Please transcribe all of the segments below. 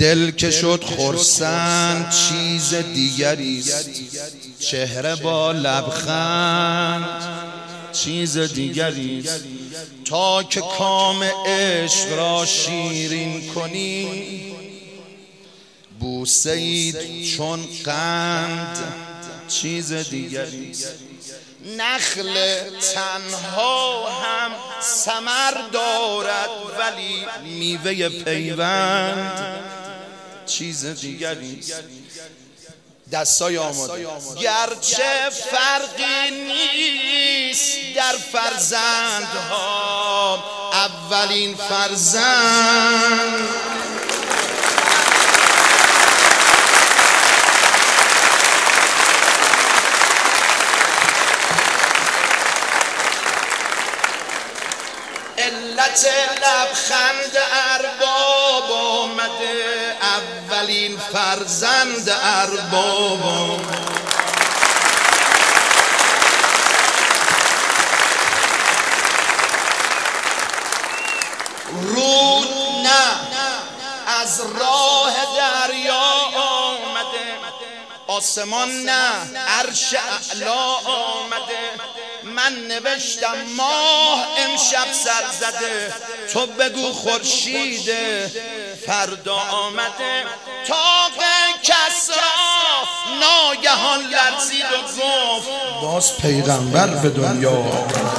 دل که شد خرسند چیز دیگریست، چهره با لبخند چیز دیگریست. تا که کام عشق را شیرین کنی، بوسه‌ای چون قند چیز دیگریست. نخل تنها هم ثمر دارد، ولی میوه پیوند چیز دیگریست. دستای آماده. گرچه فرقی نیست در فرزندها، اولین فرزند علت لبخند ارباب آمده، اولین فرزند ارباب آمده. رود نه از راه دریا آمده، آسمان نه عرش اعلا آمده. من نوشتم ماه امشب سر زده، تو بگو خورشید فردا آمده. طاق کسرا ناگهان لرزید و گفت باز پیغمبر به دنیا آمد.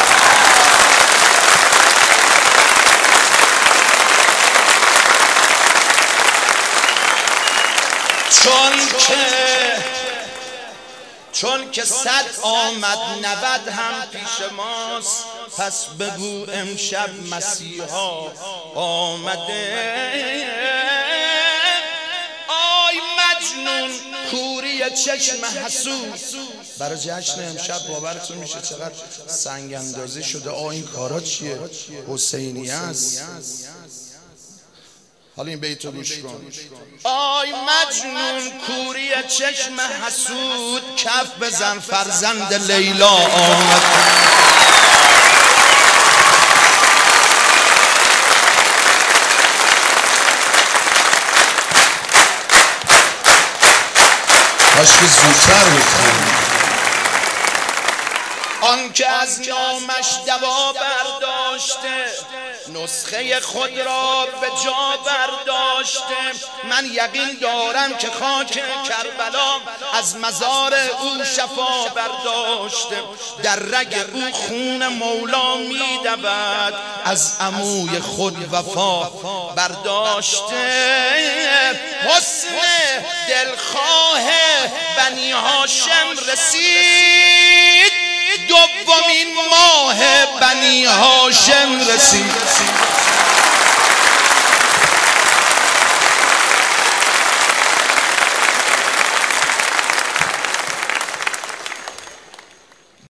چون که 100 آمد 90 هم پیش ماست، پس بگو امشب مسیحا آمده. آی مجنون کوری چشم حسود، برای جشن امشب باورتون میشه چقدر سنگ اندازی شده. این کارا چیه؟ حسینیه است. حالا این بیتو گوش کن. آی مجنون کوری چشم حسود، کف بزن فرزند لیلا آمد. کاش که زودتر بکنی. آن که از نامش دوا برداشته، نسخه خود را به جا برداشته. من یقین دارم که خاک کربلا از مزار او شفا برداشته. در رگ او خون مولا می دود، از عموی خود وفا برداشته. حسن دلخواه بنی هاشم رسید، دومین ماه بنی هاشم رسید.